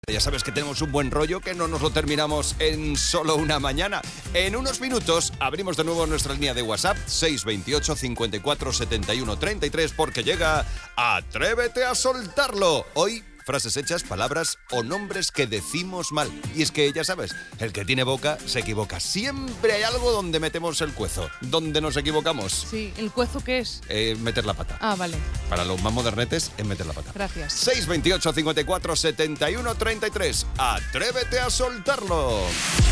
Ya sabes que tenemos un buen rollo que no nos lo terminamos en solo una mañana. En unos minutos abrimos de nuevo nuestra línea de WhatsApp 628 54 71 33 porque llega Atrévete a soltarlo. Hoy frases hechas, palabras o nombres que decimos mal. Y es que ya sabes, el que tiene boca se equivoca. Siempre hay algo donde metemos el cuezo. ¿Dónde nos equivocamos? Sí, ¿el cuezo qué es? Meter la pata. Ah, vale. Para los más modernetes es meter la pata. Gracias. 628 54 71 33. Atrévete a soltarlo.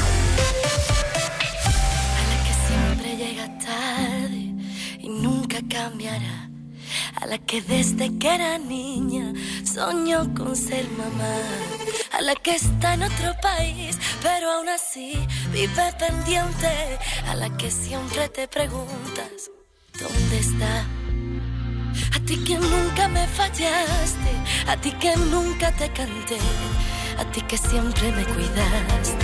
A la que siempre llega tarde y nunca cambiará. A la que desde que era niña soñó con ser mamá. A la que está en otro país, pero aún así vive pendiente. A la que siempre te preguntas, ¿dónde está? A ti que nunca me fallaste, a ti que nunca te canté, a ti que siempre me cuidaste.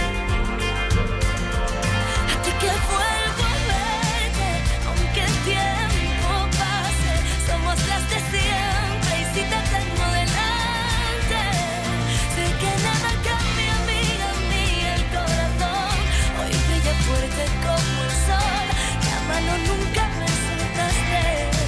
A ti que vuelvo a verte, aunque el tiempo pase. Somos las de siempre y si te tengo delante, sé que nada cambia, amiga mía, el corazón hoy brilla fuerte como el sol, la mano nunca me soltaste.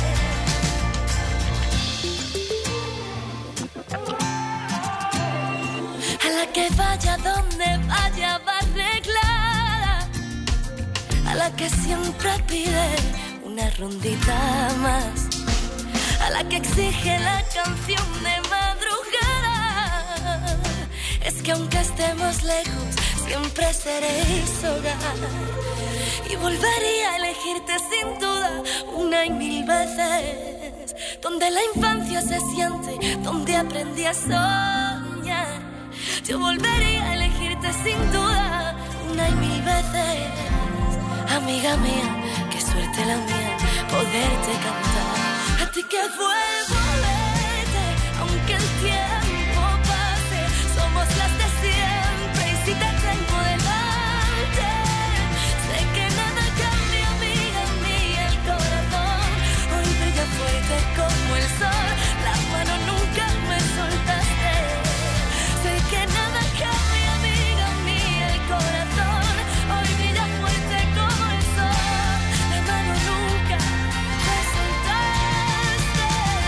A la que vaya donde vaya va arreglada, a la que siempre pide una rondita más, a la que exige la canción de madrugada. Es que aunque estemos lejos, siempre seréis hogar. Y volvería a elegirte sin duda una y mil veces. Donde la infancia se siente, donde aprendí a soñar. Yo volvería a elegirte sin duda una y mil veces. Amiga mía, qué suerte la mía, poderte cantar. A ti que vuelvo a verte, aunque el tiempo pase. Somos las de siempre y si te tengo delante, sé que nada cambia, amiga mía, el corazón hoy brilla fuerte como el sol, la mano nunca me soltaste. Sé que nada cambia, amiga mía, el corazón hoy brilla fuerte como el sol, la mano nunca me soltaste.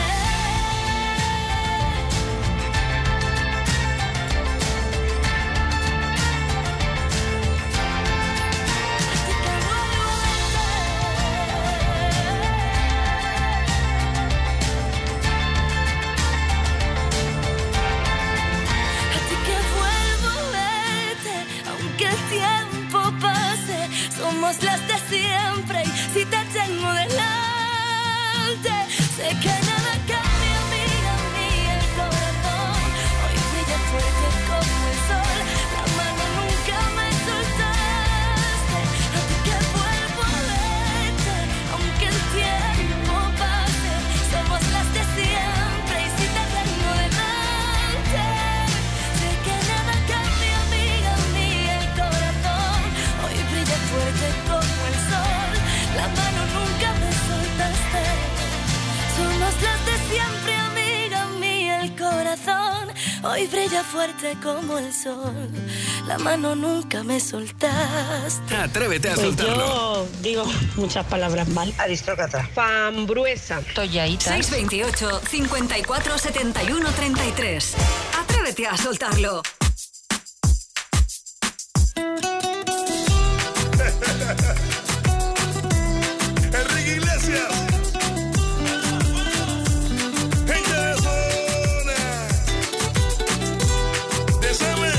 A ti que vuelvo a verte, aunque el tiempo pase. Somos las de siempre y si te tengo delante, sé que nada cambia, amiga mía, el corazón hoy brilla fuerte como el sol, la mano nunca me soltaste. A ti que vuelvo a verte, aunque el tiempo pase. Somos las de siempre y si te tengo delante, sé que nada cambia, amiga mía, el corazón hoy brilla fuerte como el sol, la mano nunca me soltaste. Somos las de siempre, amiga mía, el corazón hoy brilla fuerte como el sol, la mano nunca me soltaste. Atrévete a Pues soltarlo. yo digo muchas palabras mal. Aristócrata. Fambruesa. Tollaíta. 628 54 71 33. Atrévete a soltarlo. Enrique Iglesias. Gente de zona. Desame.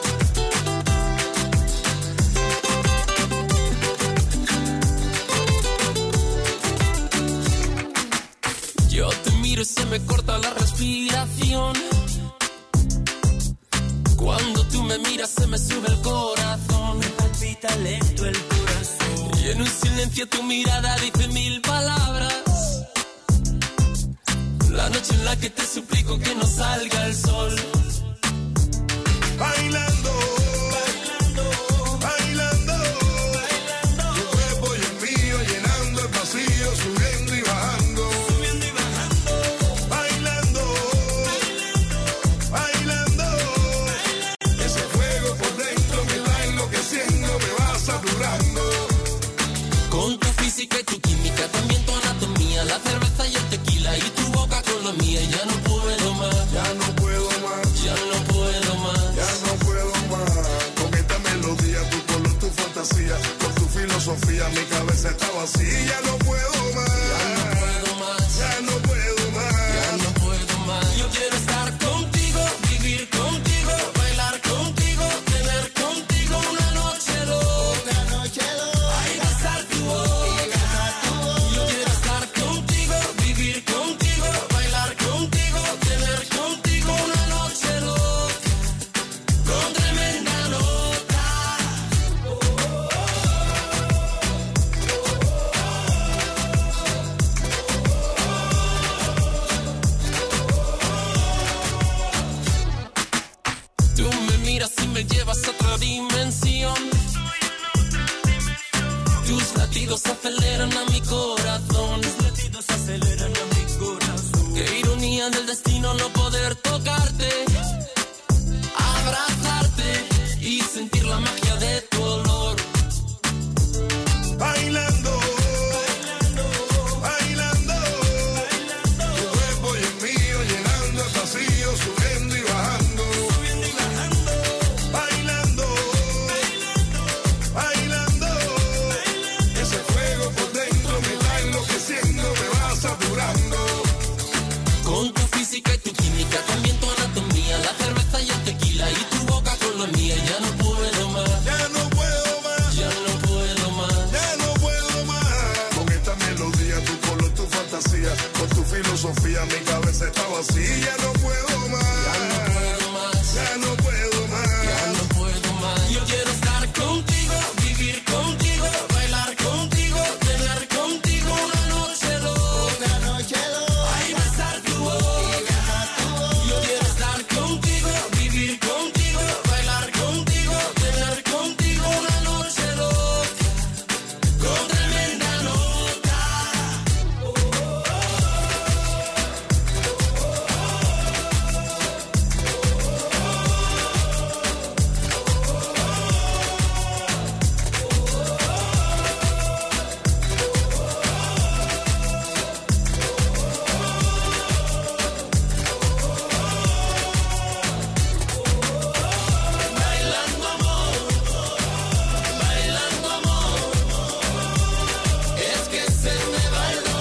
Yo te miro y se me corta la respiración. Cuando tú me miras se me sube el corazón. Me palpita lento el corazón. Y en un silencio tu mirada dice mil palabras. La noche en la que te suplico que no salga el sol. Bailando. Bailando. Tu cuerpo y el mío llenando el vacío, subiendo y bajando. Bailando. Bailando. filosofía, mi cabeza está vacía, ya no puedo más. Ya no puedo más. Ya no puedo más. Yo quiero estar contigo, vivir contigo, bailar contigo, tener contigo una noche loca. Ay, besar tu boca. Yo quiero estar contigo, vivir contigo, bailar contigo, tener contigo una noche loca. Con tremenda nota. Tú me miras y me llevas a otra dimensión. Tus latidos aceleran a mi corazón. Qué ironía del destino no poder tocarte, abrazarte y sentir la magia de tu olor. Bailando, bailando, tu cuerpo y el mío llenando el vacío, subiendo y bajando. Bailando, bailando, ese fuego por dentro me está enloqueciendo, me va saturando. Con tu física y tu química, también tu anatomía, la cerveza y el tequila y tu boca con la mía. Ya no puedo más, Ya no puedo más, ya no puedo más. ya no puedo más. Con esta melodía, tu color, tu fantasía, con tu filosofía, mi cabeza está vacía, ya no puedo más. Ya no puedo más, Ya no puedo más. ya no puedo más. Yo quiero estar contigo, vivir contigo, bailar contigo, tener contigo una noche loca. Ay, besar tu boca. Yo quiero estar contigo, vivir contigo, bailar contigo, tener contigo una noche loca. Con tremenda nota. Bailando amor, bailando amor, es que se me va el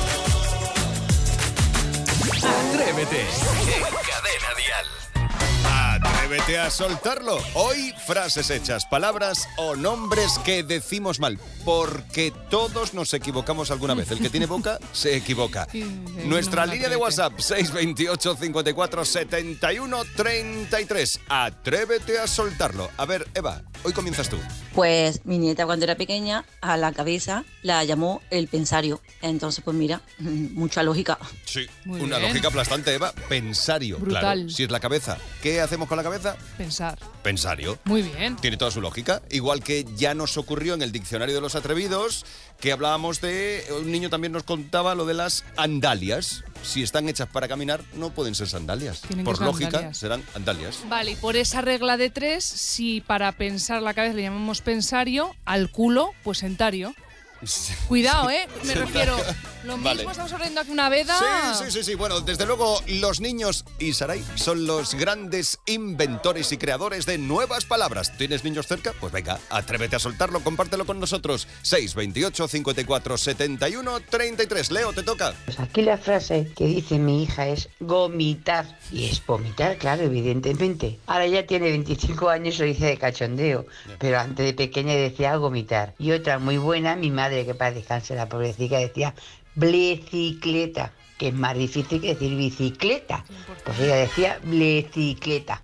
dolor. Atrévete en Cadena Dial. Atrévete a soltarlo. Hoy, frases hechas, palabras o nombres que decimos mal. Porque todos nos equivocamos alguna vez. El que tiene boca, se equivoca. Nuestra línea de WhatsApp, 628 54 71 33. Atrévete a soltarlo. A ver, Eva, hoy comienzas tú. Pues mi nieta cuando era pequeña a la cabeza la llamó el pensario. Entonces pues mira, mucha lógica. Sí, Muy una bien. lógica aplastante, Eva. Pensario. Brutal. Claro, si es la cabeza. ¿Qué hacemos con la cabeza? Pensar. Pensario. Muy bien. Tiene toda su lógica. Igual que ya nos ocurrió en el diccionario de los atrevidos, que hablábamos de... Un niño también nos contaba lo de las andalias. Si están hechas para caminar, no pueden ser sandalias. Tienen que Por ser lógica, andalias. serán andalias. Vale, y por esa regla de 3, si para pensar la cabeza le llamamos pensario, al culo, pues sentario. Cuidado, me refiero. Lo mismo Vale. estamos abriendo aquí una veda. Sí. Bueno, desde luego, los niños y Saray son los grandes inventores y creadores de nuevas palabras. ¿Tienes niños cerca? Pues venga, atrévete a soltarlo, compártelo con nosotros. 628 54 71 33. Leo, te toca. Pues aquí la frase que dice mi hija es gomitar. Y es vomitar, claro, evidentemente. Ahora ya tiene 25 años y lo dice de cachondeo. Pero antes de pequeña decía gomitar. Y otra muy buena, mi madre, que para descansar la pobrecita, decía blecicleta, que es más difícil que decir bicicleta. Pues ella decía blecicleta.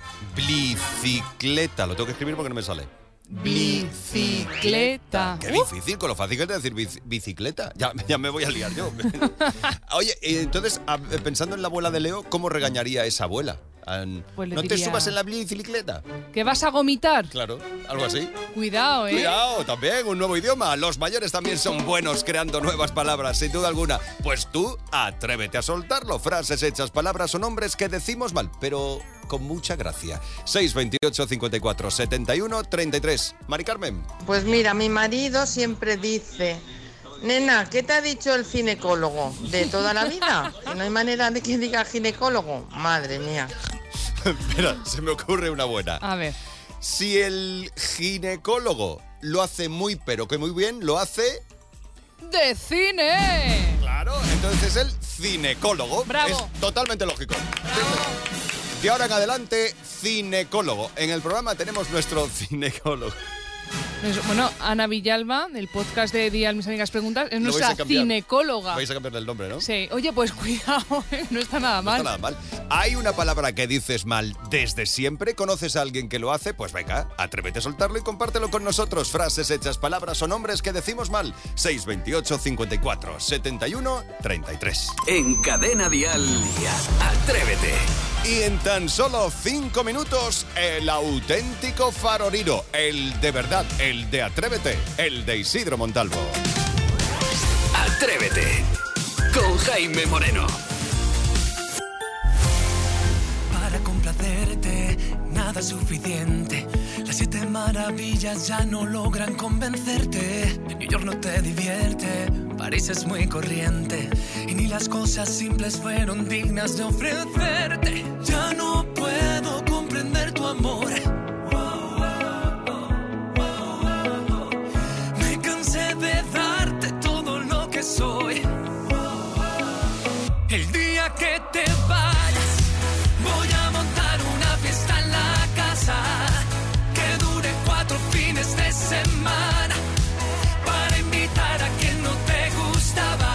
Bicicleta. Lo tengo que escribir porque no me sale. Bicicleta. Qué difícil, con lo fácil que es decir bicicleta. Ya me voy a liar yo. Oye, entonces, pensando en la abuela de Leo, ¿cómo regañaría a esa abuela? Pues le ¿No te diría- subas en la bicicleta? ¿Que vas a vomitar? Claro, algo así. Cuidado, Cuidado, también un nuevo idioma. Los mayores también son buenos creando nuevas palabras, sin duda alguna. Pues tú, atrévete a soltarlo. Frases hechas, palabras o nombres que decimos mal, pero con mucha gracia. 628 54 71 33. Mari Carmen. Pues mira, mi marido siempre dice: nena, ¿qué te ha dicho el ginecólogo? ¿De toda la vida? Que no hay manera de que diga ginecólogo. Madre mía. Espera, se me ocurre una buena. A ver. Si el ginecólogo lo hace muy pero que muy bien, lo hace... ¡de cine! Claro, entonces es el cinecólogo. ¡Bravo! Es totalmente lógico. De ahora en adelante, cinecólogo. En el programa tenemos nuestro cinecólogo. Bueno, Ana Villalba, del podcast de Día a mis amigas preguntas, es nuestra cinecóloga. Vais a cambiarle el nombre, ¿no? Sí. Oye, pues cuidado, no está nada mal. No está nada mal. ¿Hay una palabra que dices mal desde siempre? ¿Conoces a alguien que lo hace? Pues venga, atrévete a soltarlo y compártelo con nosotros. Frases hechas, palabras o nombres que decimos mal. 628 54 71 33. En Cadena Dial, Atrévete. Y en tan solo 5 minutos, el auténtico faroriro, el de verdad, el de Atrévete, el de Isidro Montalvo. Atrévete, con Jaime Moreno. Para complacerte, nada es suficiente. Las 7 maravillas ya no logran convencerte. New York no te divierte, París es muy corriente. Y ni las cosas simples fueron dignas de ofrecerte. Ya no puedo comprender tu amor. Me cansé de darte todo lo que soy. El día que te vayas, voy a montar una fiesta en la casa que dure 4 fines de semana para invitar a quien no te gustaba.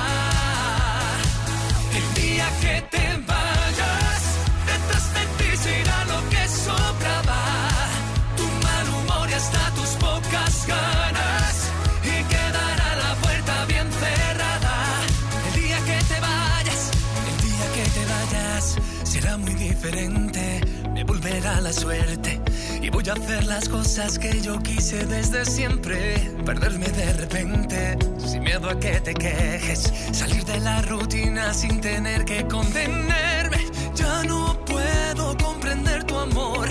El día que te vayas, detrás de ti se irá lo que sobraba. Tu mal humor y hasta tus pocas ganas, y quedará la puerta bien cerrada. El día que te vayas, el día que te vayas, será muy diferente. Me volverá la suerte y voy a hacer las cosas que yo quise desde siempre. Perderme de repente, sin miedo a que te quejes. Salir de la rutina sin tener que contenerme. Ya no puedo comprender tu amor.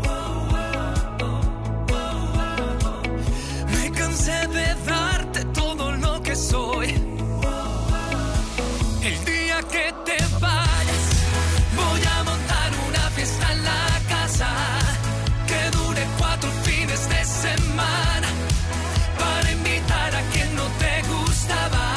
Me cansé de darte todo lo que soy. El día que te vayas, voy a montar una fiesta en la casa que dure 4 fines de semana para invitar a quien no te gustaba.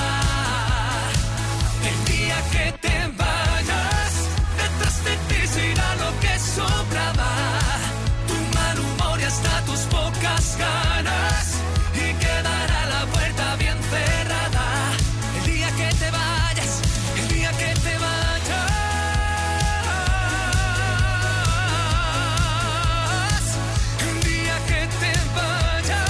El día que te vayas, detrás de ti se irá lo que sobraba. Tu mal humor y hasta tus pocas ganas, y quedará la puerta bien cerrada. El día que te vayas, el día que te vayas. El día que te vayas.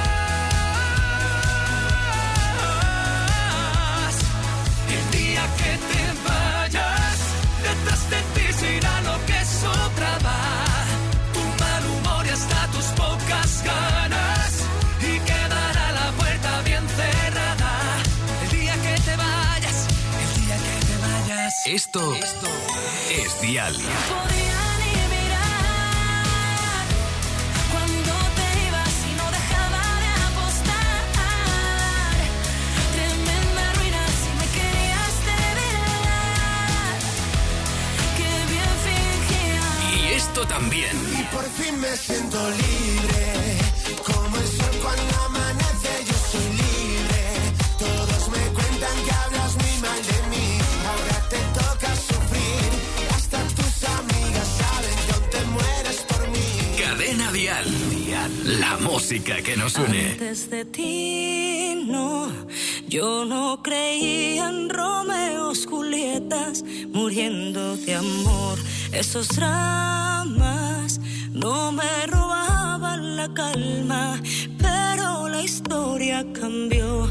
El día que te vayas, detrás de ti se irá lo que sobraba. Tu mal humor y hasta tus pocas ganas, y quedará la puerta bien cerrada. El día que te vayas, el día que te vayas. Esto es Dial. Podía ni mirar cuando te ibas y no dejaba de apostar. Tremenda ruina si me querías de verdad. Qué bien fingía. Y esto también. Y por fin me siento libre, como el sol cuando amanece, yo soy libre. Todos me cuentan que hablas muy mal de mí, ahora te toca sufrir, hasta tus amigas saben que aún te mueres por mí. Cadena Dial. La música que nos une. Antes de ti, no, yo no creía en Romeos, Julietas, muriendo de amor. Esos dramas no me robaban la calma, pero la historia cambió.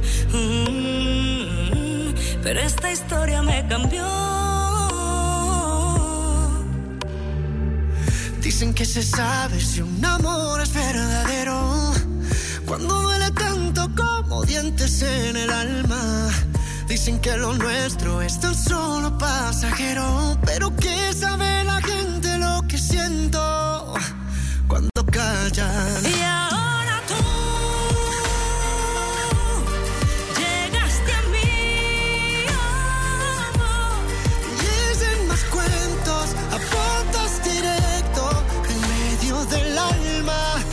Pero esta historia me cambió. Dicen que se sabe si un amor es verdadero cuando duele tanto como dientes en el alma. Dicen que lo nuestro es tan solo pasajero, pero ¿qué sabe la gente lo que siento cuando callan? Y ahora tú llegaste a mí, Dicen más cuentos, apuntas directo en medio del alma.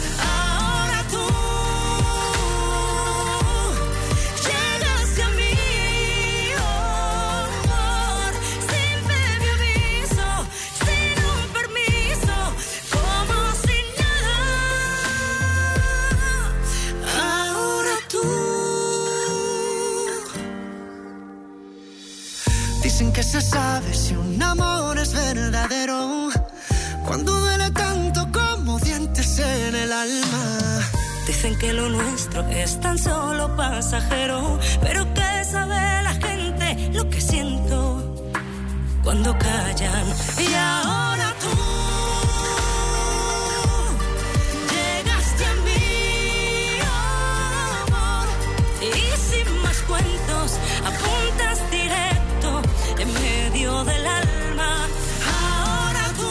se sabe si un amor es verdadero cuando duele tanto como dientes en el alma. Dicen que lo nuestro es tan solo pasajero, pero ¿qué sabe la gente lo que siento cuando callan? Y ahora tú llegaste a mí, amor, y sin más cuentos apuntas directo en medio del alma. Ahora tú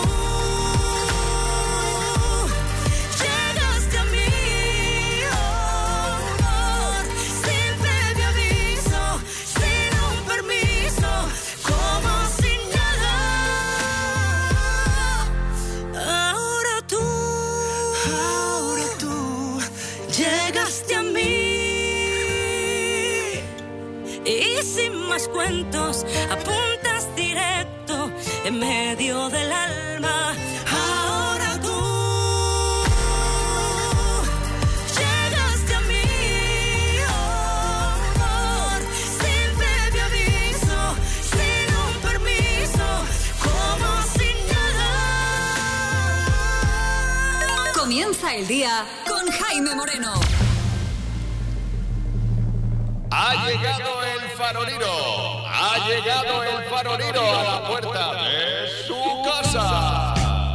llegaste a mí, amor, sin previo aviso, sin un permiso, como sin nada. Ahora tú llegaste a mí. Y sin más cuentos, apuntas directo en medio del alma. Ahora tú llegaste a mí, amor, sin previo aviso, sin un permiso, como sin nada. Comienza el día con Jaime Moreno. Ha llegado el farolero. Ha llegado el farolero a la puerta de su casa.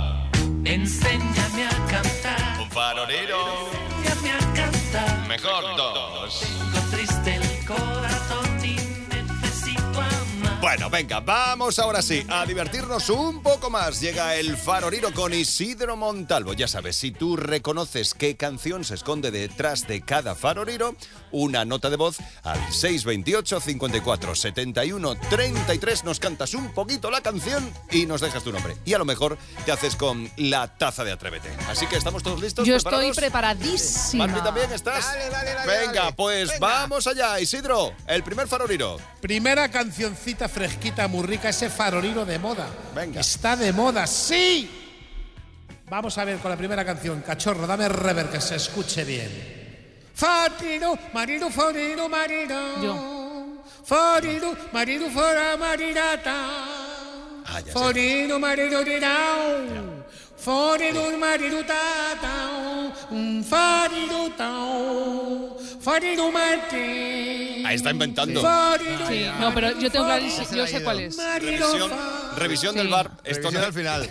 Enséñame a cantar. Un farolero. Enséñame a cantar. Mejor dos. Tengo triste el corazón y necesito amar. Bueno, venga, vamos ahora sí a divertirnos un poco más. Llega el farolero con Isidro Montalvo. Ya sabes, si tú reconoces qué canción se esconde detrás de cada farolero, una nota de voz al 628 54 71 33. Nos cantas un poquito la canción y nos dejas tu nombre. Y a lo mejor te haces con la taza de Atrévete. Así que, ¿estamos todos listos? Yo ¿Preparados? estoy preparadísima. Marfi, ¿también estás? Dale, Venga, dale. pues Venga. vamos allá. Isidro, el primer farolero. Primera cancioncita fresquita, muy rica, ese farolero de moda. Venga. Está de moda, sí. Vamos a ver con la primera canción. Cachorro, dame rever que se escuche bien. Farolero, marido, farolero, marido. Yo. Farolero, marido, fora, maridata. Ah, ya sé. Farolero, marido, rirao. Farolero, marido, tata. Farolero, tao. Farolero, mate. Ahí está inventando. Farolero, Sí, no, pero yo tengo clarísimo, yo sé cuál es. Revisión Sí. del bar. Esto Revisión no- al final.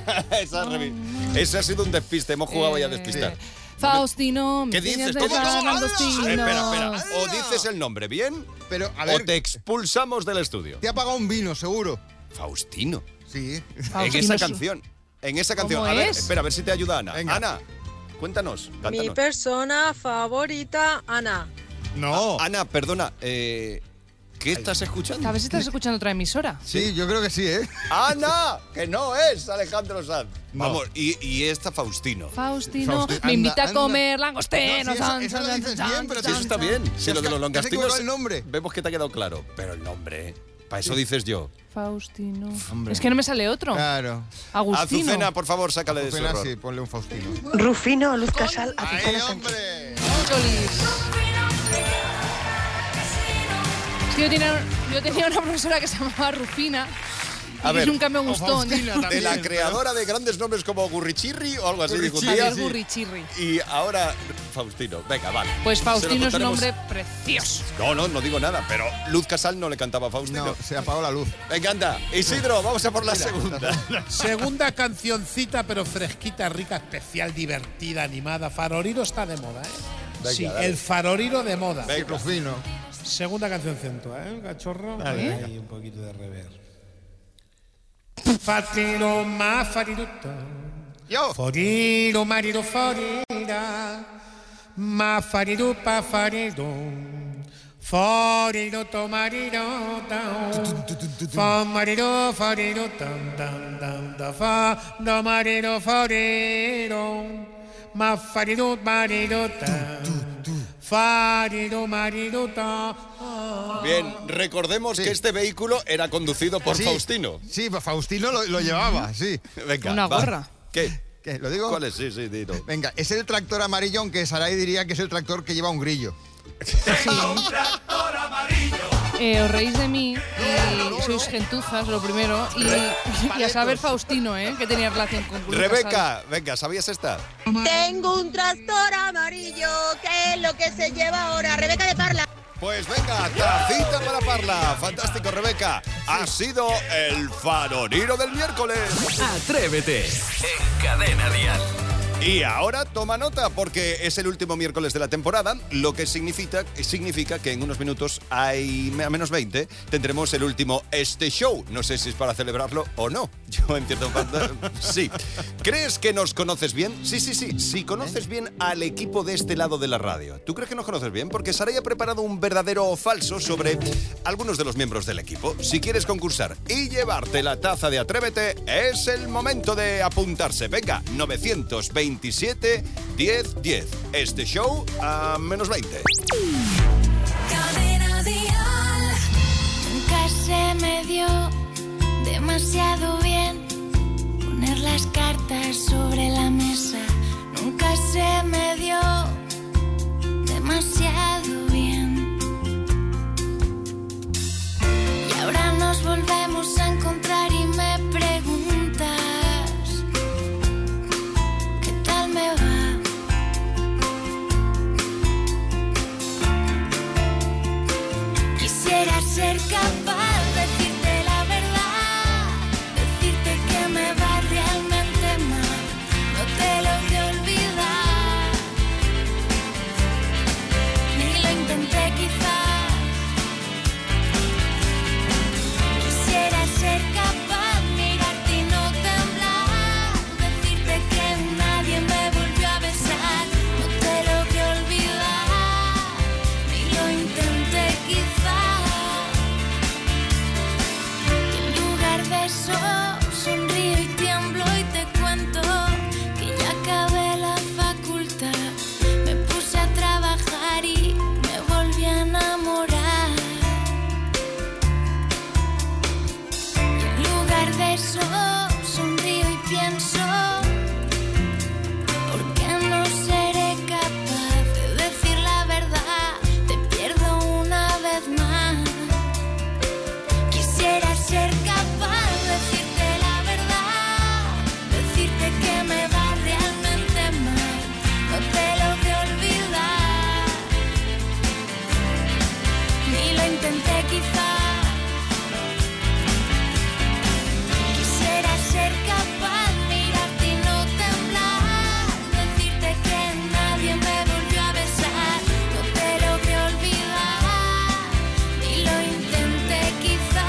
Ese ha sido un despiste. Hemos jugado ya a despistar. Faustino. ¿Qué dices? ¿Cómo? ¿Cómo? Espera. O dices el nombre bien, Pero, a o ver, te expulsamos del estudio. te ha pagado un vino, seguro. Faustino. Sí. En Faustino esa es- canción. En esa canción. ¿Cómo A ver, es? espera, a ver si te ayuda Ana. Venga. Ana, cuéntanos. Mi Cántanos. persona favorita, Ana. No. Ana, perdona. ¿Qué estás escuchando? A ver si estás escuchando otra emisora. Sí, yo creo que sí, ¿eh? ¡Ana! Que no es Alejandro Sanz. No. Vamos, y esta Faustino. Faustino Faustino, me invita a anda. comer No, langostinos. sí, esa lo dices bien, pero Sí, eso está bien. Si lo de los Te has longastinos. equivocado el nombre. Vemos que te ha quedado claro. Pero el nombre. Para eso dices yo. Faustino. Hombre. Es que no me sale otro. Claro. Agustino. Azucena, por favor, sácale de su Azucena, error. sí, ponle un Faustino. Rufino, Luz Casal, ¡Ahí, Azucena Sánchez. hombre! Cholis. Es que yo tenía una profesora que se llamaba Rufina A y ver, nunca me gustó. Faustina De también, la pero- creadora de grandes nombres como Gurrichirri o algo así, Gurrichirri, discutía. sí. Gurrichirri. Y ahora Faustino. Venga, vale. Pues Se lo Faustino es un contaremos. nombre precioso. No digo nada, pero Luz Casal no le cantaba a Faustino. No, se apagó la luz. Venga, anda. Isidro, vamos a por la Mira, segunda. Segunda cancioncita, pero fresquita, rica, especial, divertida, animada. Farolero está de moda, ¿eh? Venga, sí, dale. el farolero de moda. Venga. Rufino. Segunda canción centro, ¿eh? Cachorro. Dale. Ahí un poquito de rever. Farolero, más fariruta. Yo. Farolero, marido, farera. Más fariru, pa farero. Farero, to marido, tao. Fa marido, farero, tan, tan, tan, da, fa. Do marido, farero. Más fariru, marido, tan. Farero, marido, ta. Bien, recordemos que este vehículo era conducido por Sí. Faustino. Sí, pues Faustino lo llevaba, sí. Venga, Una va. gorra. ¿Qué? ¿Qué? ¿Lo digo? ¿Cuál es? Sí, dilo. Venga, es el tractor amarillo, aunque Saray diría que es el tractor que lleva un grillo. os reís de mí y sois gentuzas, lo primero. Y a saber Faustino, que tenía relación con Julio Rebeca, Casal. venga, ¿sabías esta? Tengo un tractor amarillo, ¿qué es lo que se lleva ahora? Rebeca de Parla. Pues venga, tacita para Parla. Fantástico, Rebeca. Ha sido el farolino del miércoles. Atrévete en Cadena Dial. Y ahora toma nota, porque es el último miércoles de la temporada, lo que significa que en unos minutos, hay a menos 20, tendremos el último Este Show. No sé si es para celebrarlo o no. Yo en cierto modo, sí. ¿Crees que nos conoces bien? Sí. Si conoces bien al equipo de este lado de la radio. ¿Tú crees que nos conoces bien? Porque Saray ha preparado un verdadero o falso sobre algunos de los miembros del equipo. Si quieres concursar y llevarte la taza de Atrévete, es el momento de apuntarse. Venga, 927 10 10. Este show a menos 20. Cadena Dial. Nunca se me dio demasiado bien poner las cartas sobre la mesa. Nunca se me dio demasiado bien. Y ahora nos volvemos a encontrar y me preguntas ¿qué tal me va? Quisiera ser capaz de decirte la verdad, decirte que me va realmente mal, no te lo voy a olvidar, ni lo intenté quizás. Quisiera ser capaz, mirarte y no temblar, decirte que nadie me volvió a besar, no te lo voy a olvidar, ni lo intenté quizás. Eso, sonrío y tiemblo y te cuento que ya acabé la facultad. Me puse a trabajar y me volví a enamorar. Y en lugar de eso, sonrío y pienso, ¿por qué no seré capaz de decir la verdad? Te pierdo una vez más. Quisiera ser capaz decirte la verdad, decirte que me va realmente mal, no te lo voy a olvidar, ni lo intenté quizás. Quisiera ser capaz, mirarte y no temblar, decirte que nadie me volvió a besar, no te lo voy a olvidar, ni lo intenté quizás.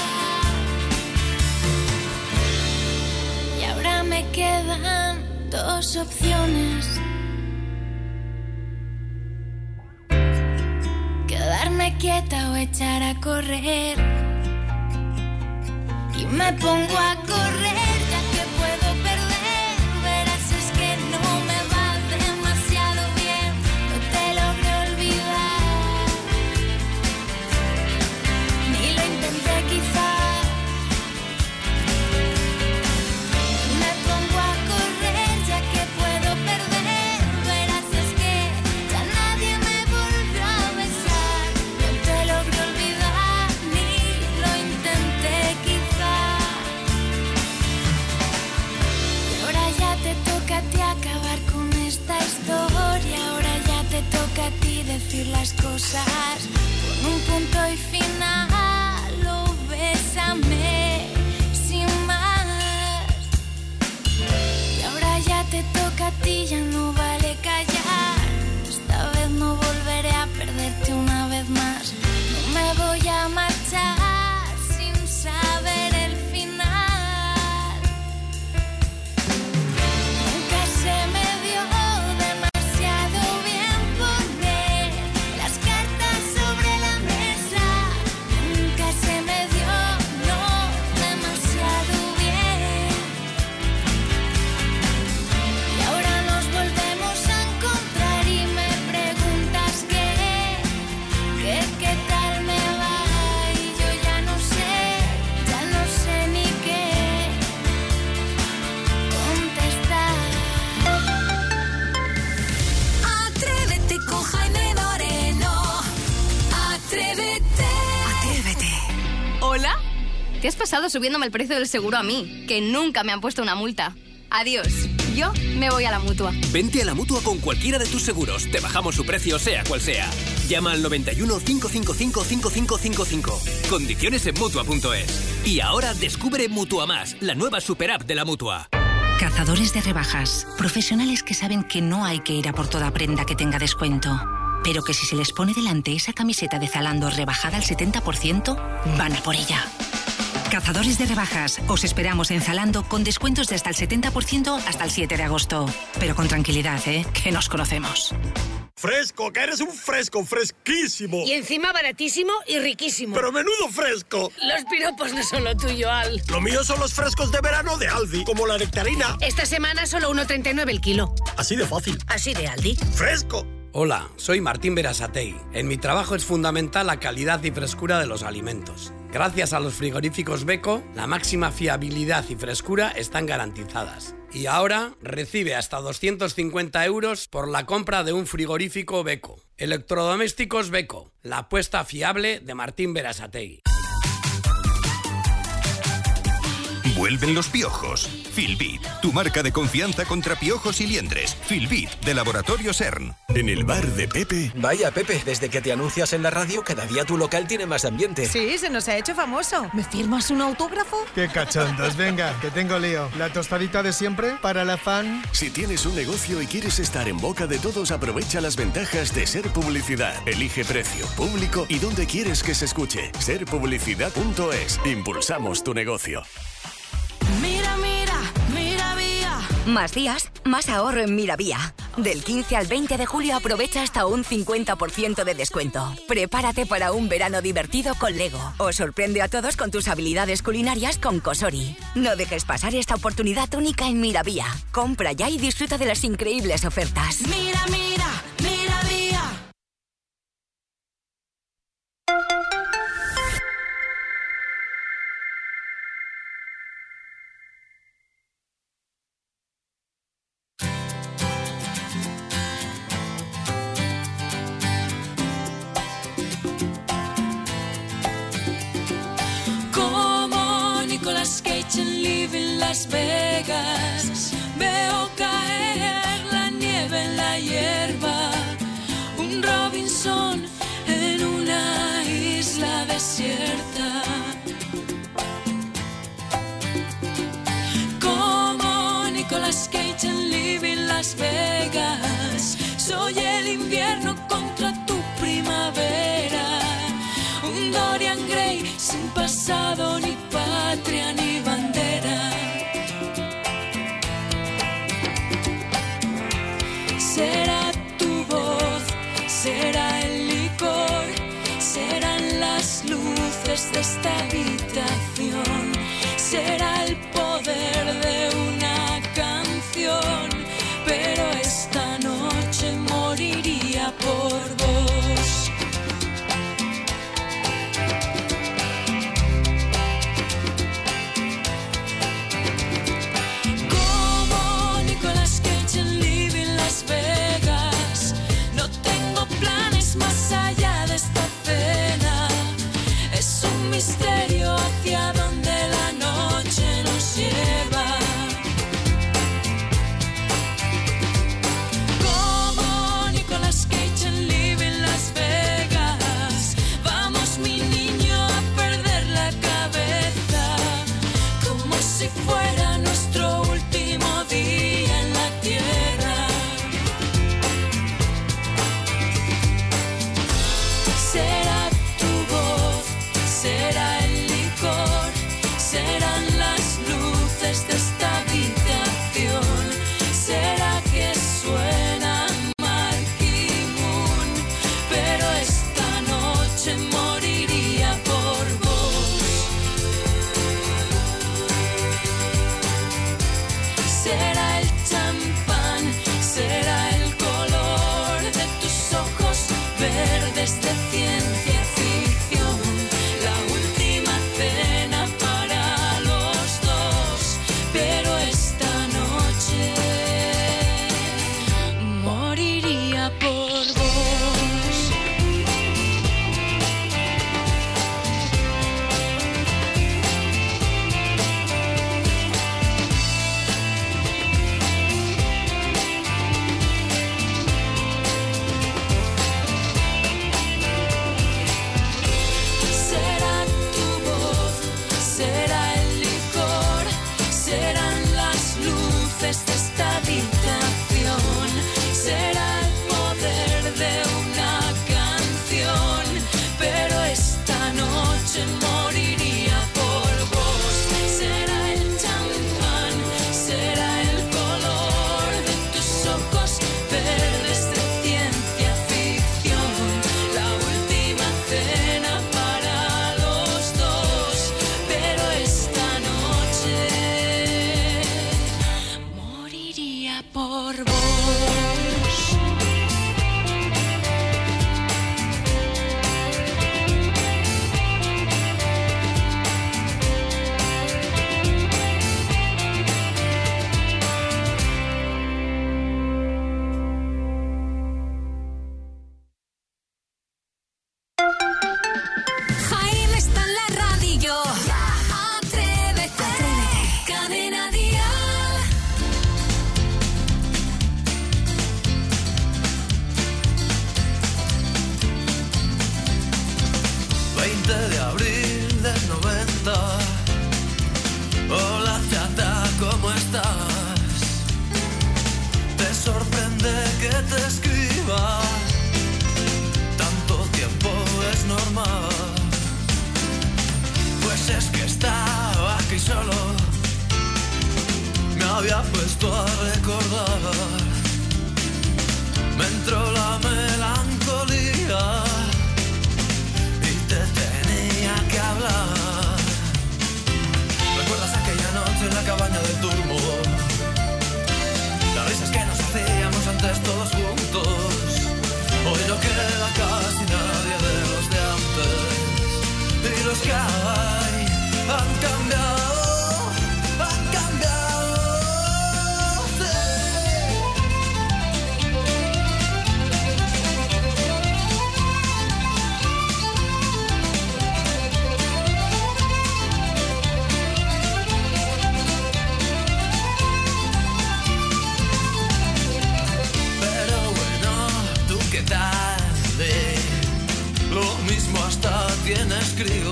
Me quedan dos opciones: quedarme quieta o echar a correr. Y me pongo a correr ya que puedo perder. Verás, es que no me va demasiado bien, no te logro olvidar, ni lo intenté quizás. A ti decir las cosas con un punto y final, o bésame sin más. Y ahora ya te toca a ti, ya no vale callar. Esta vez no volveré a perderte una vez más. No me voy a marchar sin saber el final. Nunca se me dio demasiado bien poner las cartas sobre la mesa. te has pasado subiéndome el precio del seguro a mí, que nunca me han puesto una multa. Adiós. Yo me voy a la Mutua. Vente a la Mutua con cualquiera de tus seguros. Te bajamos su precio, sea cual sea. Llama al 91 555 5555. Condiciones en Mutua.es. Y ahora descubre Mutua Más, la nueva super app de la Mutua. Cazadores de rebajas. Profesionales que saben que no hay que ir a por toda prenda que tenga descuento. Pero que si se les pone delante esa camiseta de Zalando rebajada al 70%, van a por ella. Cazadores de rebajas. Os esperamos en Zalando con descuentos de hasta el 70% hasta el 7 de agosto. Pero con tranquilidad, que nos conocemos. Fresco, que eres un fresco, fresquísimo. Y encima baratísimo y riquísimo. ¡Pero menudo fresco! Los piropos no son lo tuyo, Al. Lo mío son los frescos de verano de Aldi, como la nectarina. Esta semana solo 1,39 el kilo. Así de fácil. Así de Aldi. ¡Fresco! Hola, soy Martín Berasategui. En mi trabajo es fundamental la calidad y frescura de los alimentos. Gracias a los frigoríficos Beko, la máxima fiabilidad y frescura están garantizadas. Y ahora recibe hasta 250 euros por la compra de un frigorífico Beko. Electrodomésticos Beko, la apuesta fiable de Martín Berasategui. Vuelven los piojos. Filbit, tu marca de confianza contra piojos y liendres. Filbit, de Laboratorio CERN. En el bar de Pepe. Vaya, Pepe, desde que te anuncias en la radio, cada día tu local tiene más ambiente. Sí, se nos ha hecho famoso. ¿Me firmas un autógrafo? Qué cachondos, venga, que tengo lío. La tostadita de siempre para la fan. Si tienes un negocio y quieres estar en boca de todos, aprovecha las ventajas de Ser Publicidad. Elige precio, público y dónde quieres que se escuche. Serpublicidad.es. Impulsamos tu negocio. Mira, mira, mira Vía. Más días, más ahorro en Miravía. Del 15 al 20 de julio aprovecha hasta un 50% de descuento. Prepárate para un verano divertido con Lego. O sorprende a todos con tus habilidades culinarias con Cosori. No dejes pasar esta oportunidad única en Miravía. Compra ya y disfruta de las increíbles ofertas. Mira, mira, mira Vía. En Las Vegas veo caer la nieve en la hierba, un Robinson en una isla desierta. Como Nicolas Cage en Living Las Vegas, soy el invierno contra tu primavera, un Dorian Gray sin pasado ni patria ni bandera. Será tu voz, será el licor, serán las luces de esta habitación, será el poder de una canción, pero esta noche moriría por vos. Vegas, no tengo planes más allá de esta cena, es un misterio hacia donde la noche justo a recordar, me entró la melancolía y te tenía que hablar. ¿Recuerdas aquella noche en la cabaña del Turmo? Las risas que nos hacíamos antes todos juntos. Hoy no queda casi nadie de los de antes, y los que hay han cambiado, han cambiado. Pero bueno, ¿tú qué tal? Lo mismo hasta tienes críos.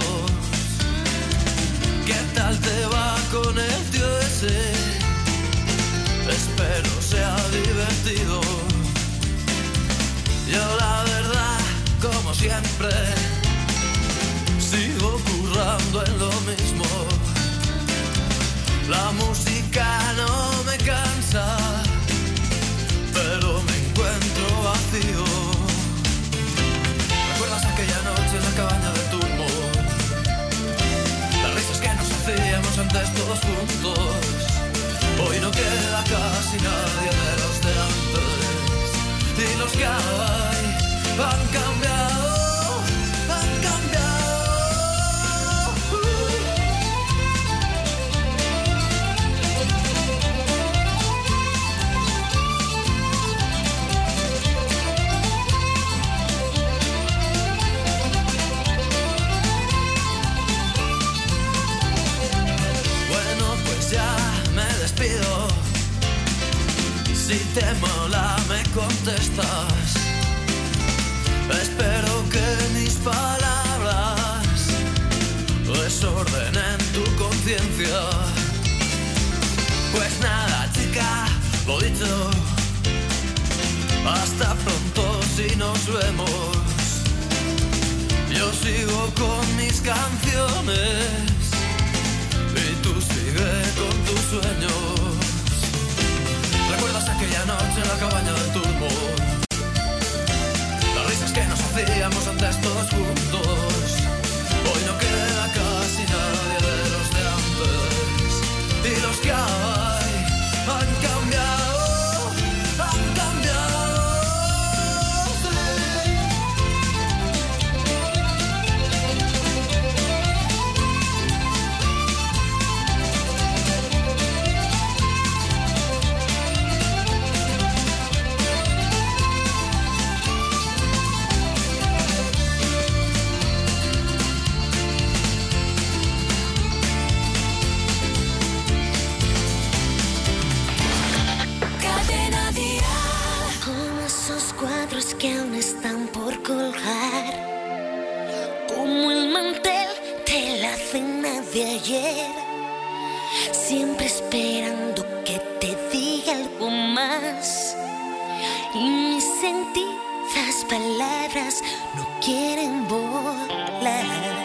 ¿Qué tal te va con el tío ese? Espero sea divertido. Yo la verdad, como siempre, sigo currando en lo mismo. La música no me cansa, pero me encuentro vacío. ¿Recuerdas aquella noche en la cabaña del Turmo? Las risas que nos hacíamos antes todos juntos. Hoy no queda casi nadie de los de antes, y los que hay han cambiado, han cambiado. Si te mola me contestas. Espero que mis palabras desordenen tu conciencia. Pues nada, chica, lo dicho. Hasta pronto si nos vemos. Yo sigo con mis canciones y tú sigue con tus sueños. ¿Recuerdas aquella noche en la cabaña del Turmo? Las risas que nos hacíamos antes todos juntos. Hoy no queda casi nadie de los de antes, y los que hay han cambiado, han cambiado. Cuadros que aún están por colgar, como el mantel de la cena de ayer, siempre esperando que te diga algo más, y mis sentidas palabras no quieren volar.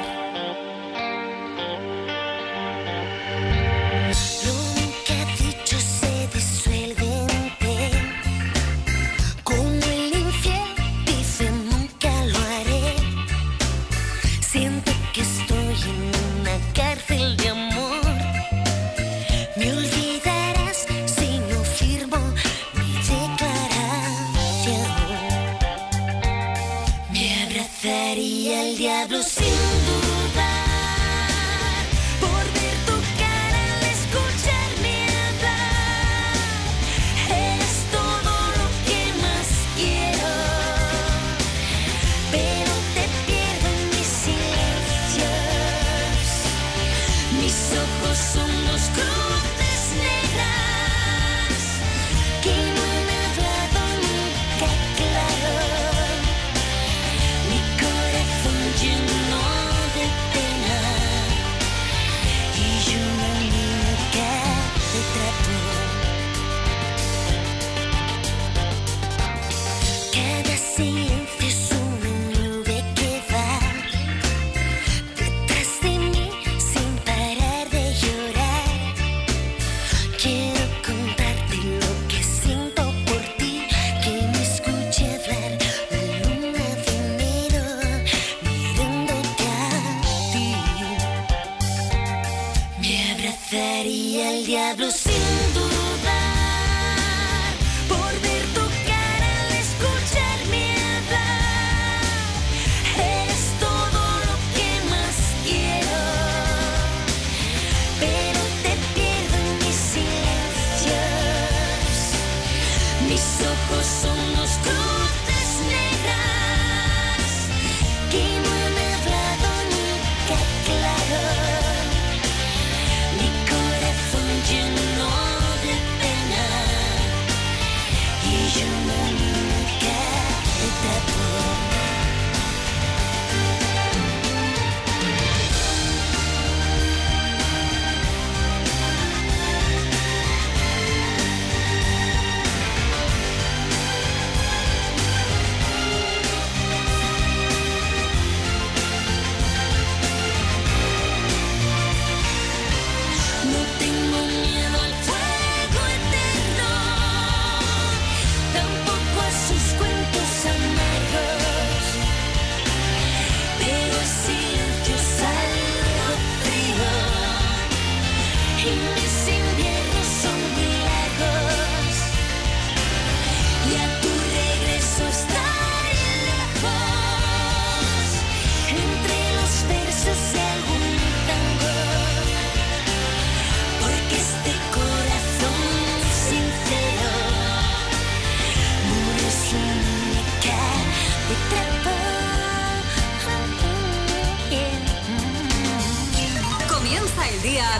Lleno de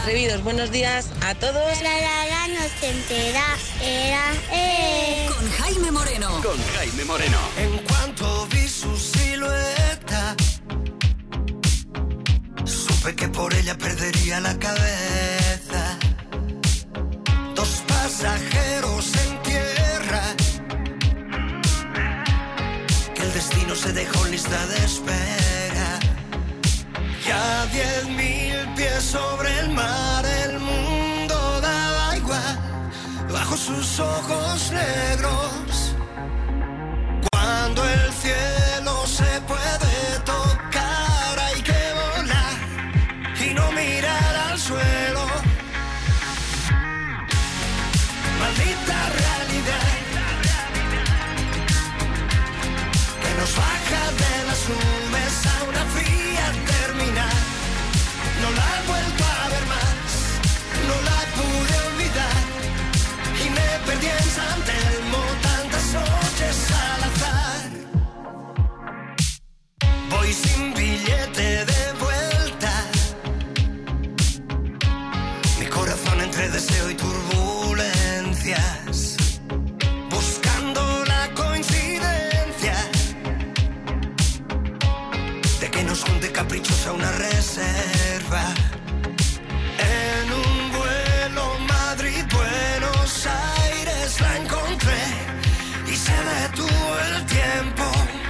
atrevidos. Buenos días a todos. La no se entera, Con Jaime Moreno. Con Jaime Moreno. En cuanto vi su silueta, supe que por ella perdería la cabeza. Dos pasajeros en tierra, que el destino se dejó en lista de espera. Ya 10.000 pies sobre el mar, el mundo daba igual bajo sus ojos negros. Cuando el cielo se puede tocar, hay que volar y no mirar al suelo. Maldita realidad que nos baja de las nubes a una fría terminal. No la he vuelto a ver más, no la pude olvidar y me perdí en San Telmo tantas noches al azar. Voy sin billete de vuelta, mi corazón entre deseo y turbulencias, buscando la coincidencia de que nos junte caprichos a una reserva. En un vuelo Madrid-Buenos Aires la encontré y se detuvo el tiempo.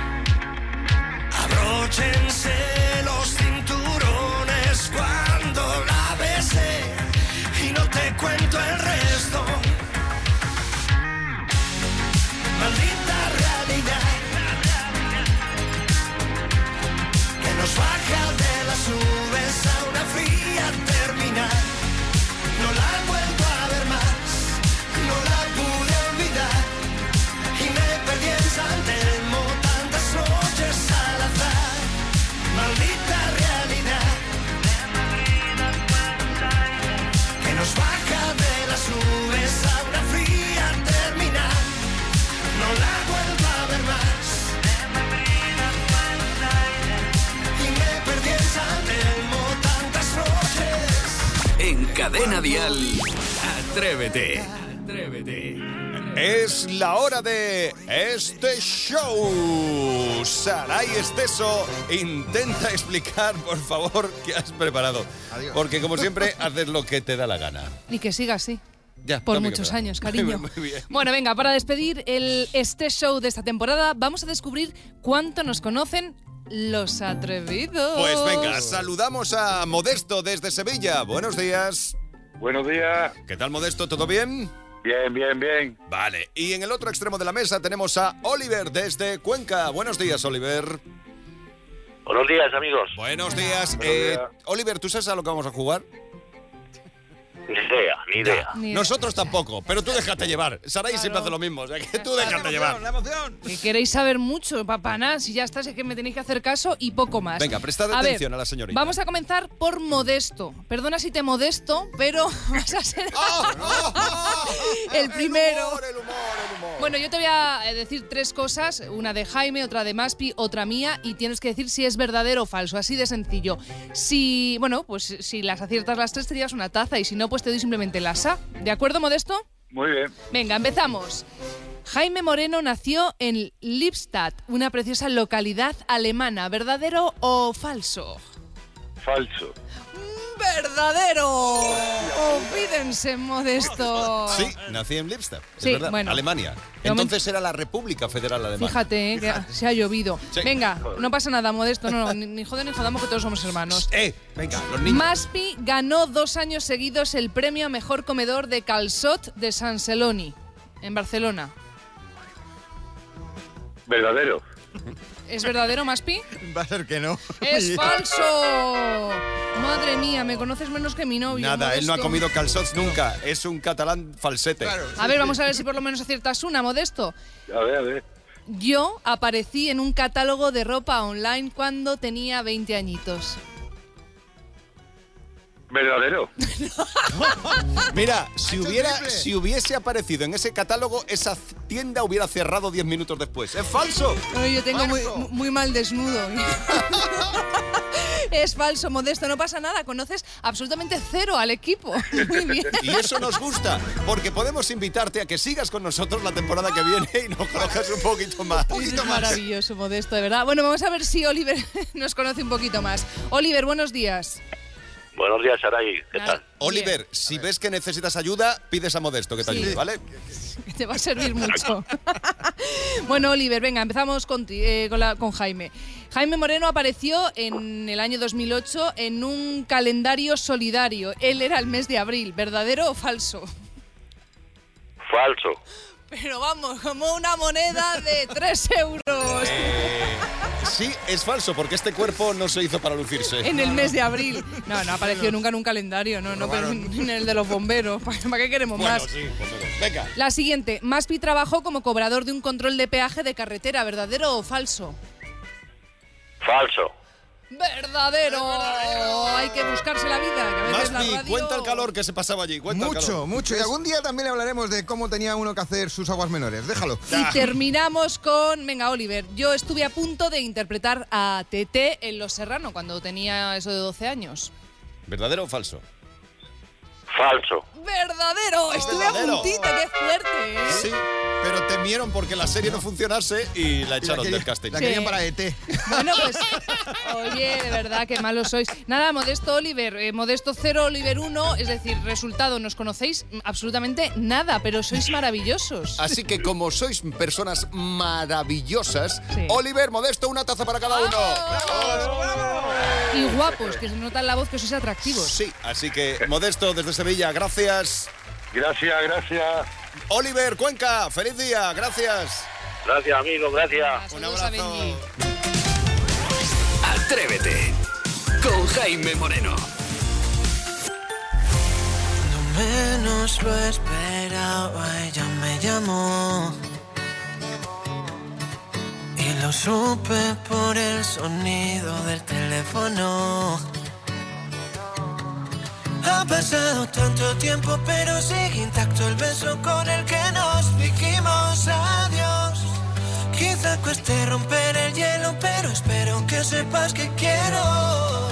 Abróchense los cinturones cuando la besé y no te cuento el resto. Maldita realidad que nos baja de las nubes a una fría terminal. No la he vuelto a ver más, no la pude olvidar y me perdí en San Telmo tantas noches al azar. Maldita realidad que nos baja de las nubes a una fría terminal. No la he vuelto a ver más y me perdí en San Telmo tantas noches. En Cadena Dial, Atrévete. Es la hora de este show. Saray Esteso intenta explicar, por favor, qué has preparado. Adiós. Porque, como siempre, haces lo que te da la gana. Y que siga así. Ya, Por cambio, muchos cambio. años, cariño. Muy bien. Bueno, venga, para despedir este show de esta temporada, vamos a descubrir cuánto nos conocen los atrevidos. Pues venga, saludamos a Modesto desde Sevilla. Buenos días. Buenos días. ¿Qué tal, Modesto? ¿Todo bien? Bien, bien, bien. Vale, y en el otro extremo de la mesa tenemos a Oliver desde Cuenca. Buenos días, Oliver. Buenos días, amigos. Buenos días. Buenos días. Oliver, ¿tú sabes a lo que vamos a jugar? Ni idea. Nosotros tampoco, pero tú déjate llevar. Saray siempre hace lo mismo, o sea que tú déjate llevar. La emoción. Que queréis saber mucho, papá, nada, si ya está, es que me tenéis que hacer caso y poco más. Venga, prestad A atención ver, a la señorita. Vamos a comenzar por Modesto. Perdona si te modesto, pero vas a ser el primero. El humor. Bueno, yo te voy a decir tres cosas, una de Jaime, otra de Maspi, otra mía, y tienes que decir si es verdadero o falso, así de sencillo. Si, bueno, pues si las aciertas las tres te llevas una taza y si no, pues te doy simplemente las A. ¿De acuerdo, Modesto? Muy bien. Venga, empezamos. Jaime Moreno nació en Lippstadt, una preciosa localidad alemana. ¿Verdadero o falso? Falso. ¡Verdadero! Olvídense, Modesto. Sí, nací en Lippstadt, es Sí, verdad, bueno. Alemania. De momento- Entonces era la República Federal Alemana. Fíjate, que se ha llovido. Sí. Venga, no pasa nada, Modesto. No, ni joder ni jodamos, que todos somos hermanos. Venga, los niños. Maspi ganó 2 años seguidos el premio a mejor comedor de calçot de Sant Celoni, en Barcelona. Verdadero. ¿Es verdadero, Maspi? Va a ser que no. ¡Es falso! Madre mía, me conoces menos que mi novio. Nada, él no ha Modesto. comido calzots nunca. Es un catalán falsete. A ver, vamos a ver si por lo menos aciertas una, Modesto. A ver. Yo aparecí en un catálogo de ropa online cuando tenía 20 añitos. Verdadero. Mira, si hubiese aparecido en ese catálogo, esa tienda hubiera cerrado 10 minutos después. ¡Es falso! Ay, yo tengo muy mal desnudo. Es falso, Modesto, no pasa nada. Conoces absolutamente cero al equipo. Muy bien. Y eso nos gusta, porque podemos invitarte a que sigas con nosotros la temporada que viene y nos conozcas un poquito más. Es maravilloso, Modesto, de verdad. Bueno, vamos a ver si Oliver nos conoce un poquito más. Oliver, buenos días. Buenos días, Saray. ¿Qué tal? Oliver, si ves que necesitas ayuda, pides a Modesto que te ayude, ¿vale? Te va a servir mucho. Bueno, Oliver, venga, empezamos con Jaime. Jaime Moreno apareció en el año 2008 en un calendario solidario. Él era el mes de abril. ¿Verdadero o falso? Falso. Pero vamos, como una moneda de 3 euros. Sí, es falso, porque este cuerpo no se hizo para lucirse. En el mes de abril. No apareció nunca en un calendario, pero en el de los bomberos. ¿Para qué queremos más? Sí, pues venga. La siguiente. Maspi trabajó como cobrador de un control de peaje de carretera. ¿Verdadero o falso? Falso. ¡Verdadero! Hay que buscarse la vida. Que a veces Maspi, la radio... cuenta el calor que se pasaba allí. Mucho. Y algún día también le hablaremos de cómo tenía uno que hacer sus aguas menores. Déjalo. Y terminamos con... Venga, Oliver. Yo estuve a punto de interpretar a Tete en Los Serrano cuando tenía eso de 12 años. ¿Verdadero o falso? Falso. ¡Verdadero! Estuve a puntito, qué fuerte, ¿eh? Sí, pero temieron porque la serie no funcionase y la echaron del casting. La querían para ET. Bueno, pues, oye, de verdad, qué malos sois. Nada, Modesto Oliver, Modesto 0, Oliver 1, es decir, resultado, no os conocéis absolutamente nada, pero sois maravillosos. Así que como sois personas maravillosas, Oliver, Modesto, una taza para cada uno. ¡Bravo! Y guapos, que se nota en la voz que sois atractivos. Sí, así que, Modesto, desde Sevilla, gracias. Gracias. Oliver, Cuenca, feliz día, gracias. Gracias, amigo, gracias. Un abrazo. Atrévete con Jaime Moreno. No menos lo esperaba, ella me llamó y lo supe por el sonido del teléfono. Ha pasado tanto tiempo, pero sigue intacto el beso con el que nos dijimos adiós. Quizá cueste romper el hielo, pero espero que sepas que quiero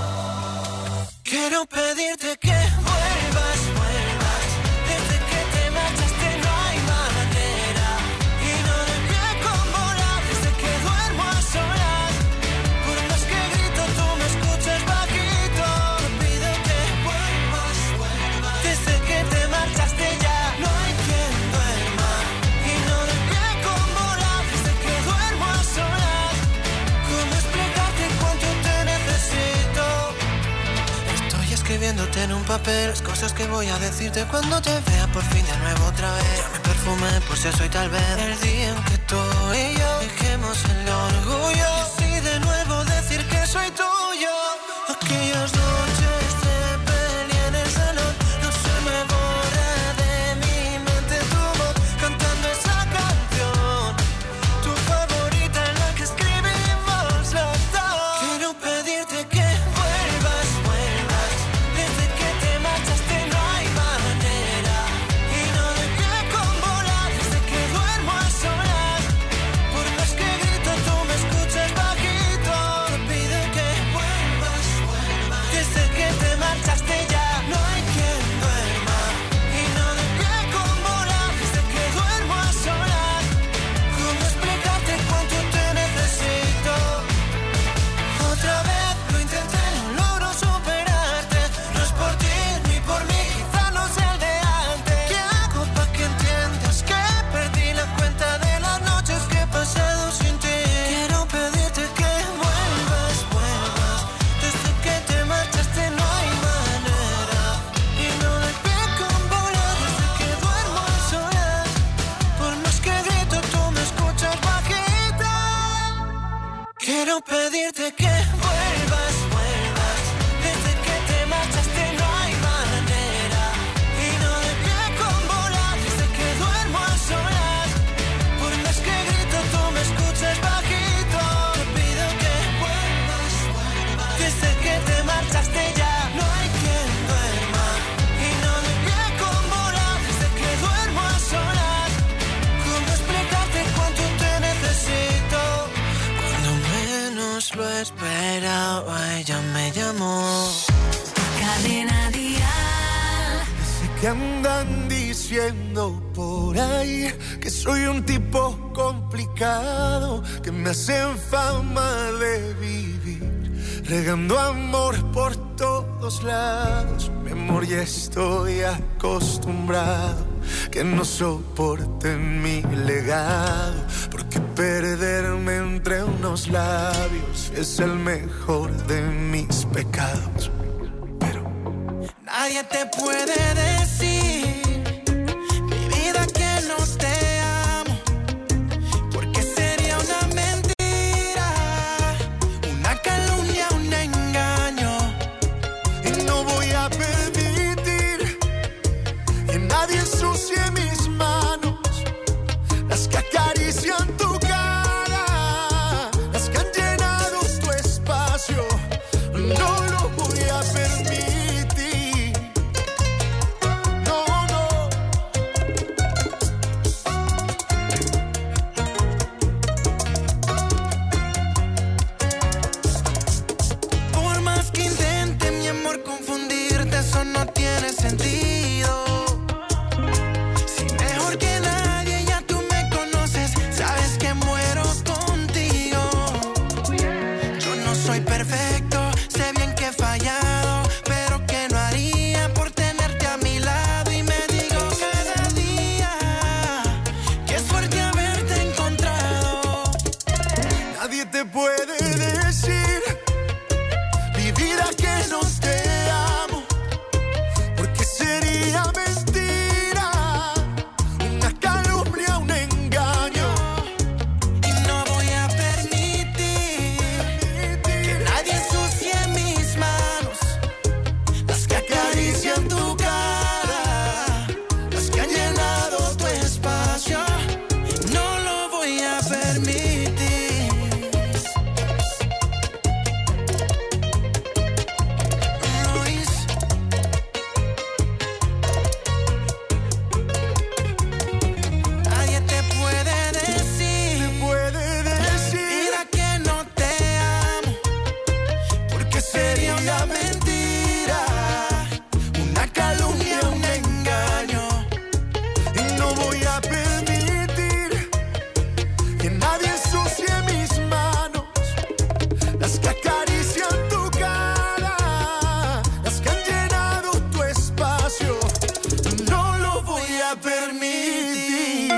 pedirte que vuelvas. Desde que te marchaste no hay manera. Y no de pie con bola, desde que duermo a solas. Por más que grito, tú me escuchas bajito. Te pido que vuelvas. Desde que te marchaste ya no hay quien duerma. Y no de pie con bola, desde que duermo a solas. ¿Cómo explicarte cuánto te necesito? Estoy escribiéndote en un papel las cosas que voy a decirte cuando te vea por fin de nuevo otra vez. Ya me perfumé por si soy tal vez el día en que tú y yo dejemos el orgullo. Y así de nuevo decir que soy tuyo. Aquellas noches de pelea en el salón, no se me borra de mi mente tu voz cantando esa canción, tu favorita en la que escribimos los dos. Quiero pedirte que vuelvas. Desde que te marchaste no hay manera. Y no de pie con bola, desde que duermo a solas. Por más que grito, tú me escuchas bajito. Te pido que vuelvas. Desde que te marchaste ya no hay quien duerma. Y no de pie con bola, desde que duermo a solas. ¿Cómo explicarte cuánto te necesito? Otra vez lo intenté, no logro superarte. No es por ti ni por mí, quizá no sea el de antes. ¿Qué hago pa' que entiendas que perdí la cuenta de las noches que he pasado sin ti? Quiero pedirte que vuelvas. Desde que te marchaste no hay manera. Y no de pie con bola, desde que duermo a solas. Por más que grito, tú me escuchas bajita. Quiero pedirte que vuelvas. Desde que te marchaste no hay manera. Y no de pie con bola, desde que duermo a solas. Por más que grito, tú me escuchas bajito. Te pido que vuelvas. Desde que te marchaste ya no hay quien duerma. Y no de pie con bola, desde que duermo a solas. ¿Cómo explicarte cuánto te necesito? Cuando menos lo esperaba. right out, ella me llamó. Cadena Dial. Sé que andan diciendo por ahí que soy un tipo complicado, que me hacen fama de vivir regando amor por todos lados. Mi amor, ya estoy acostumbrado, que no soporten mi legado, porque perderme entre unos labios es el mejor de mis pecados. Pero nadie te puede decir, mi vida, que no te amo, porque sería una mentira, una calumnia, un engaño, y no voy a permitir que nadie ensucie mis manos, las que acarician tu cara, las que han llenado tu espacio. No lo voy a permitir. No, no. Por más que intente, mi amor, confundirte, eso no tiene sentido. Si mejor que nadie ya tú me conoces, sabes que muero contigo. Yo no soy perfecto, sé bien que he fallado, pero que no haría por tenerte a mi lado. Y me digo cada día que es fuerte haberte encontrado. Nadie te puede decir, mi vida, que no te amo, porque sería mentira, una calumnia, un engaño, y no voy a permitir que nadie ensucie mis manos, las que acarician tu cara, las que han llenado tu espacio. No lo voy a permitir. Luis. Nadie te puede decir, mira, que no te amo, porque sería una mentira, una calumnia, un engaño, y no voy a permitir que nadie ensucie mis manos, las que acarician tu cara, las que han llenado tu espacio. No lo voy a permitir.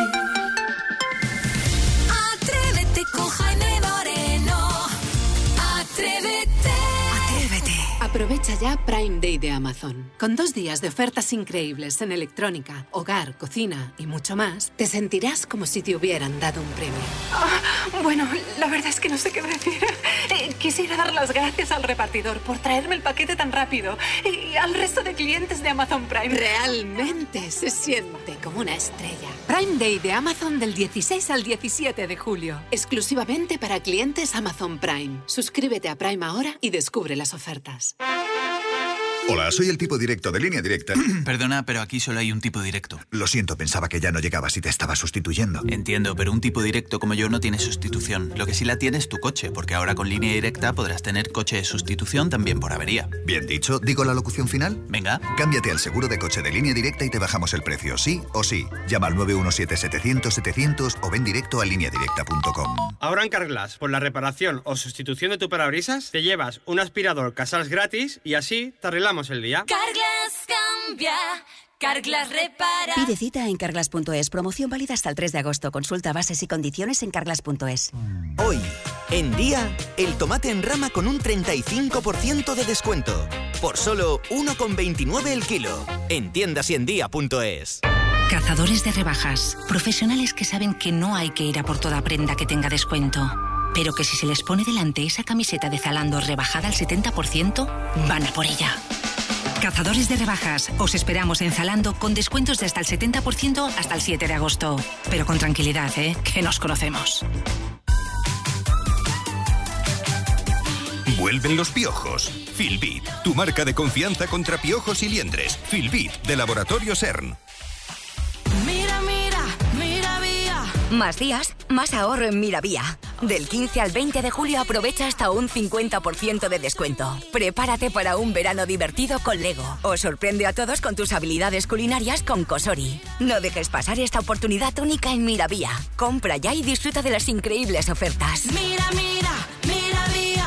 Atrévete con Jaime Moreno. Atrévete. Atrévete. Aprovecha ya Prime Day de Amazon. Con 2 días de ofertas increíbles en electrónica, hogar, cocina y mucho más, te sentirás como si te hubieran dado un premio. Bueno, la verdad es que no sé qué decir. Quisiera dar las gracias al repartidor por traerme el paquete tan rápido y al resto de clientes de Amazon Prime. Realmente se siente como una estrella. Prime Day de Amazon del 16 al 17 de julio. Exclusivamente para clientes Amazon Prime. Suscríbete a Prime ahora y descubre las ofertas. Hola, soy el tipo directo de Línea Directa. Perdona, pero aquí solo hay un tipo directo. Lo siento, pensaba que ya no llegabas y te estaba sustituyendo. Entiendo, pero un tipo directo como yo no tiene sustitución. Lo que sí la tiene es tu coche, porque ahora con Línea Directa podrás tener coche de sustitución también por avería. Bien dicho. ¿Digo la locución final? Venga. Cámbiate al seguro de coche de Línea Directa y te bajamos el precio, sí o sí. Llama al 917-700-700 o ven directo a lineadirecta.com. Ahora en Carglass, por la reparación o sustitución de tu parabrisas, te llevas un aspirador Casals gratis y así te arreglamos el día. Carglass cambia, Carglass repara. Pide cita en carglass.es. Promoción válida hasta el 3 de agosto. Consulta bases y condiciones en carglass.es. Hoy, en Día, el tomate en rama con un 35% de descuento. Por solo 1,29 el kilo. En tiendas y en día.es. Cazadores de rebajas. Profesionales que saben que no hay que ir a por toda prenda que tenga descuento. Pero que si se les pone delante esa camiseta de Zalando rebajada al 70%, van a por ella. Cazadores de rebajas. Os esperamos en Zalando con descuentos de hasta el 70% hasta el 7 de agosto. Pero con tranquilidad, que nos conocemos. Vuelven los piojos. Filbit, tu marca de confianza contra piojos y liendres. Filbit, de Laboratorio CERN. Mira, mira, mira Vía. Más días, más ahorro en Miravía. Del 15 al 20 de julio aprovecha hasta un 50% de descuento. Prepárate para un verano divertido con Lego. O sorprende a todos con tus habilidades culinarias con Cosori. No dejes pasar esta oportunidad única en Miravía. Compra ya y disfruta de las increíbles ofertas. Mira, mira, Miravía.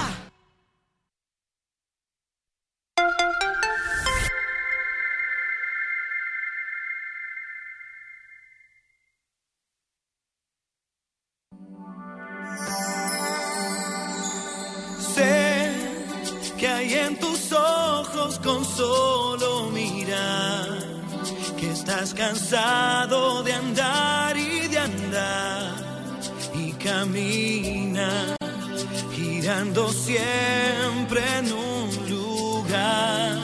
Sé que hay en tus ojos con solo mirar que estás cansado de andar y de andar y camina girando siempre en un lugar.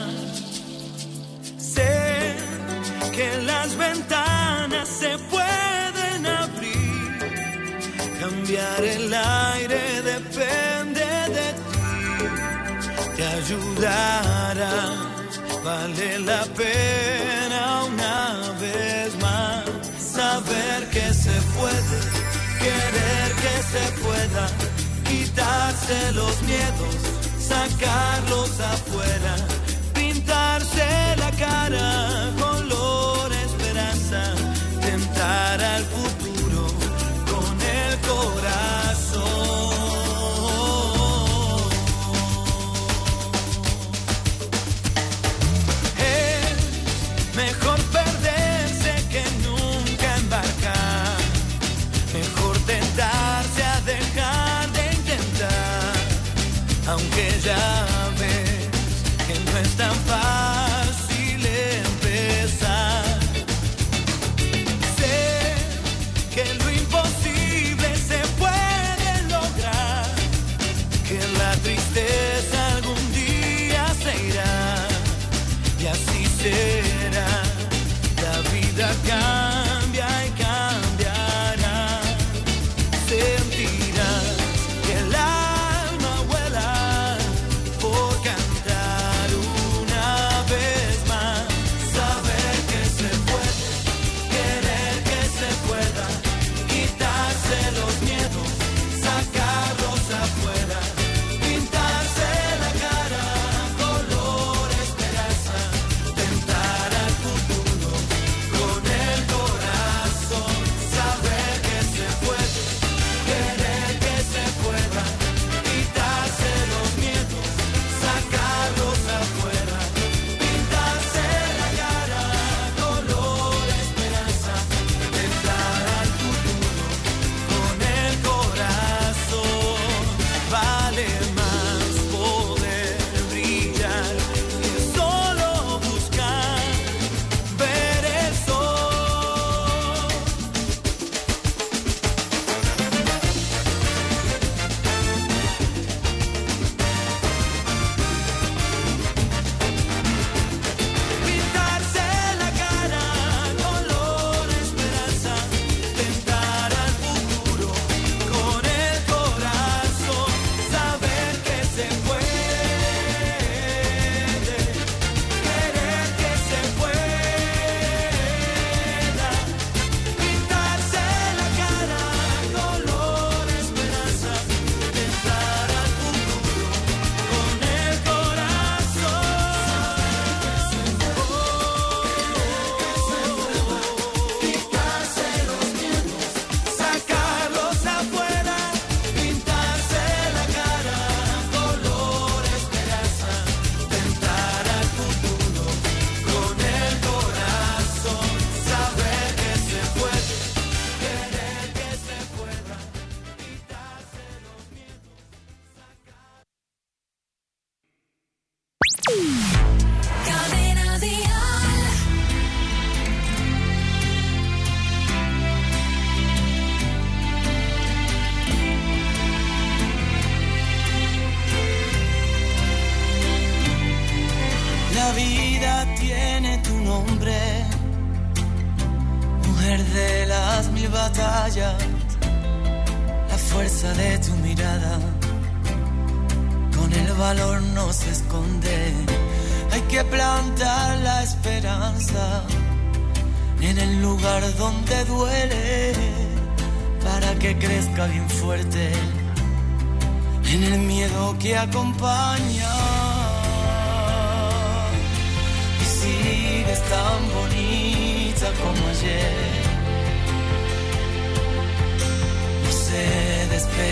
Sé que las ventanas se pueden abrir, cambiar el aire depende de ti. Te ayudará, vale la pena una vez más saber que se puede, querer que se pueda, quitarse los miedos, sacarlos afuera, pintarse la cara color esperanza, tentar al futuro con el corazón. Mejor perderse que nunca embarcar. Mejor tentarse a dejar de intentar. Aunque ya ves que no es tan fácil empezar. Sé que lo imposible se puede lograr. Que la tristeza algún día se irá. Y así será. La vida cambia y cambiará. Sentirás que el alma vuela por cantar una vez más. Saber que se puede, querer que se pueda, quitarse los miedos, sacarlos afuera, pintarse la cara color esperanza, tentar al futuro con el corazón. Saber que se puede, querer que se pueda, quitarse los miedos, sacarlos afuera, pintarse la cara color esperanza, tentar al futuro con el corazón. Vale más poder brillar que solo buscar ver el sol. Pintarse la cara color esperanza, tentar al futuro con el corazón. Saber que se puede, querer que se pueda, pintarse la cara color esperanza, tentar al futuro con el corazón. Quitarse los miedos, sacarlos afuera, pintarse la cara color esperanza, tentar al futuro con el corazón. Saber que se puede, querer que se pueda, quitarse los miedos. Cadena Dial. La vida tiene tu nombre, mujer de las mil batallas, la fuerza de tu mirada, con el valor no se esconde. Hay que plantar la esperanza en el lugar donde duele, para que crezca bien fuerte en el miedo que acompaña. Y sigues tan bonita como ayer. No sé despedir